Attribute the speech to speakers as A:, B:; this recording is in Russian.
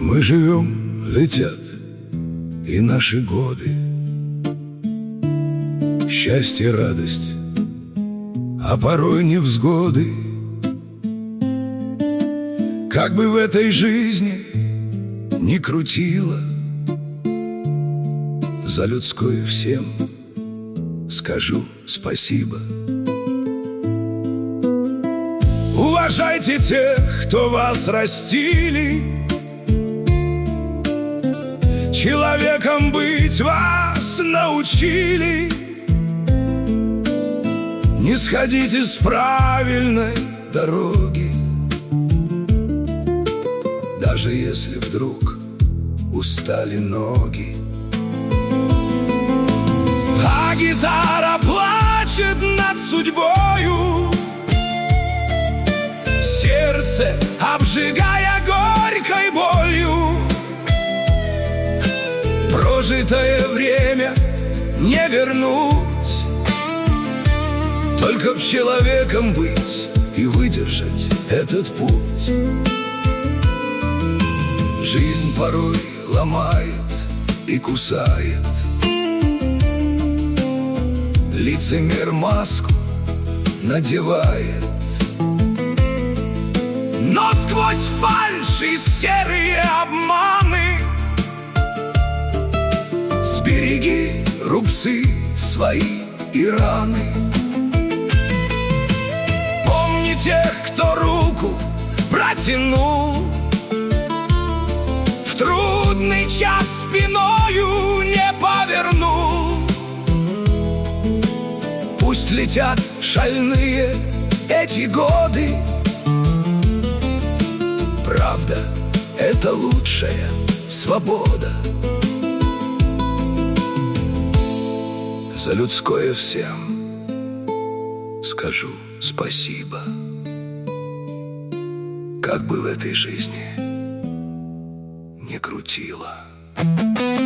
A: Мы живем, летят и наши годы, счастье, радость, а порой невзгоды. Как бы в этой жизни ни крутило, за людское всем скажу спасибо. Уважайте тех, кто вас растили, человеком быть вас научили. Не сходите с правильной дороги, даже если вдруг устали ноги. А гитара плачет над судьбою, сердце обжигая горькой болью. Прожитое время не вернуть, только б человеком быть и выдержать этот путь. Жизнь порой ломает и кусает, лицемер маску надевает, но сквозь фальшь и серые обманы сбереги рубцы свои и раны. Помни тех, кто руку протянул, в трудный час спиною не повернул. Пусть летят шальные эти годы, правда — это лучшая свобода. За людское всем скажу спасибо. Как бы в этой жизни ни крутило.